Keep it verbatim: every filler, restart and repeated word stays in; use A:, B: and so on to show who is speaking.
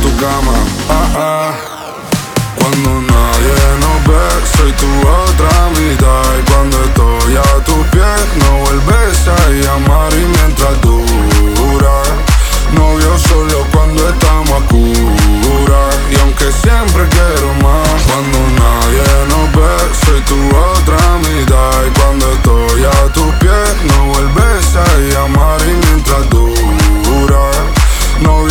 A: tu cama, ah ah. Cuando nadie nos ve, soy tu otra mitad. Y cuando estoy a tus pies, no vuelves a llamar. Y mientras tú